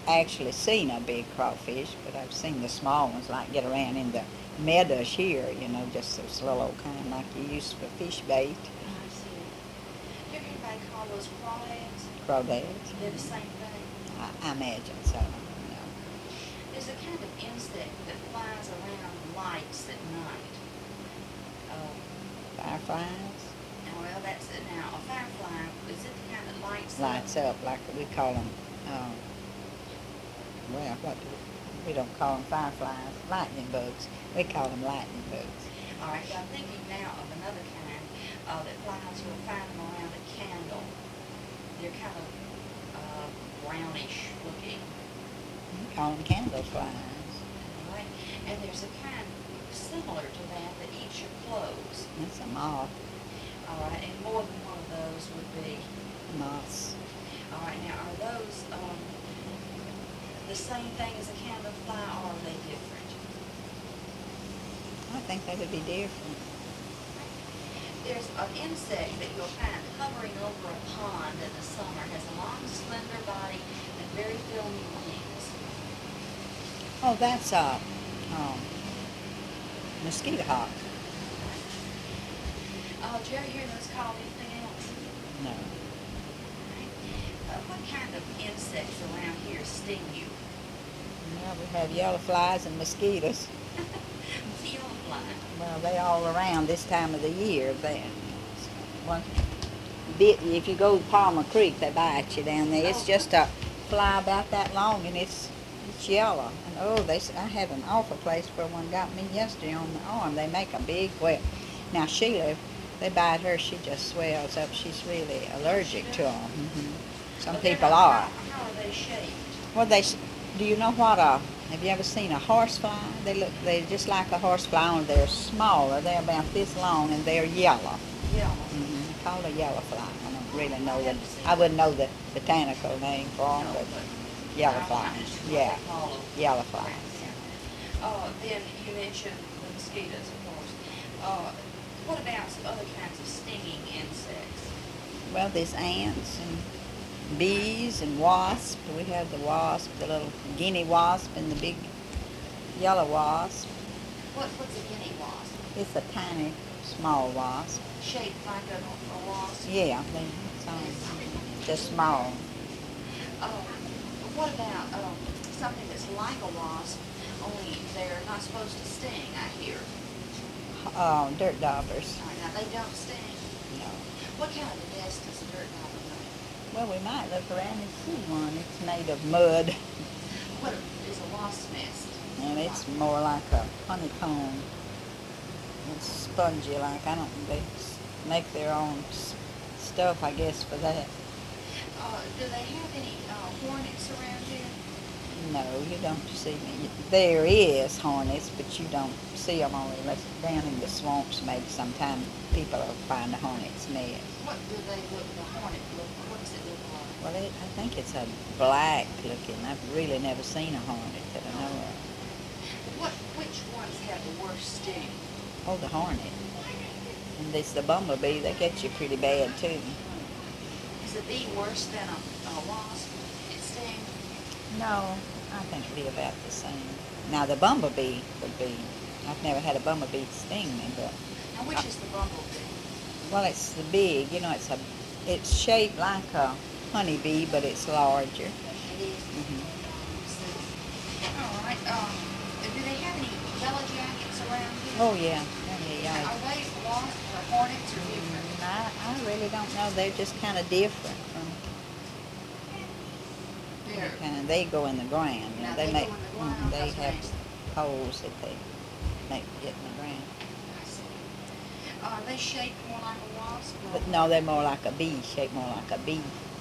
actually seen a big crawfish, but I've seen the small ones like get around in the meadows here, you know, just those little old kind like you use for fish bait. I see. You ever anybody call those crawdads? Crawdads. They're the same thing. I imagine so. You know. There's a kind of insect that flies around lights at night. Fireflies. Well, that's it now. A firefly, is it the kind that Lights up like we call them. Well, what do we don't call them fireflies, lightning bugs. We call them lightning bugs. All right, I'm thinking now of another kind that flies. You'll find them around a candle. They're kind of brownish looking. We call them candle flies. All right, and there's a kind similar to that eats your clothes. That's a moth. All right, and more than one of those would be. Moths. All right, now are those the same thing as a candle fly, or are they different? I think they would be different. There's an insect that you'll find hovering over a pond in the summer. Has a long, slender body and very filmy wings. Oh, that's a mosquito hawk. Did you ever hear those called anything else? No. What kind of insects around here sting you? Well, we have yellow flies and mosquitoes. What's a yellow fly? Well, they all around this time of the year. One bit. If you go to Palmer Creek, they bite you down there. It's just a fly about that long, and it's yellow. And I had an awful place where one got me yesterday on the arm. They make a big web. Now Sheila, they bite her, she just swells up. She's really allergic to them. Some people are. How are they shaped? Well, do you know what have you ever seen a horsefly? They're just like a horsefly, only they're smaller. They're about this long, and they're yellow. Yellow. Called a yellow fly. I don't really know that. I wouldn't know the botanical name for them, but yellow fly. Yeah, yellow fly. Then you mentioned the mosquitoes, of course. What about some other kinds of stinging insects? Well, there's ants and bees and wasps. We have the wasp, the little guinea wasp, and the big yellow wasp. What's a guinea wasp? It's a tiny, small wasp. Shaped like a wasp? Yeah, just small. What about something that's like a wasp, only they're not supposed to sting, I hear? Dirt daubers. All right, now they don't sting. No. What kind of a nest does a dirt dauber make? Well, we might look around and see one. It's made of mud. What is a wasp nest? And it's more like a honeycomb. It's spongy like. They make their own stuff, I guess, for that. Do they have any hornets around here? No, you don't see me. There is hornets, but you don't see them only down in the swamps. Maybe sometime people will find a hornet's nest. What do they look? The hornet look? What does it look like? Well, I think it's a black looking. I've really never seen a hornet that I know of. Which ones have the worst sting? Oh, the hornet. And it's the bumblebee. They get you pretty bad too. Is a bee worse than a wasp? It stings? No, I think it'd be about the same. Now the bumblebee would be. I've never had a bumblebee sting me, but. Now which is the bumblebee? Well, it's the big. You know, it's shaped like a honeybee, but it's larger. It is. All right. Do they have any yellow jackets around here? Oh yeah. Are they wasps or hornets or different? I really don't know. They're just kind of different from. They go in the ground. You know, Now they make. go in the ground, They that's have nice. holes that they make get in the ground. I see. Are they shaped more like a wasp? But no, they're more like a bee. Shaped more like a bee.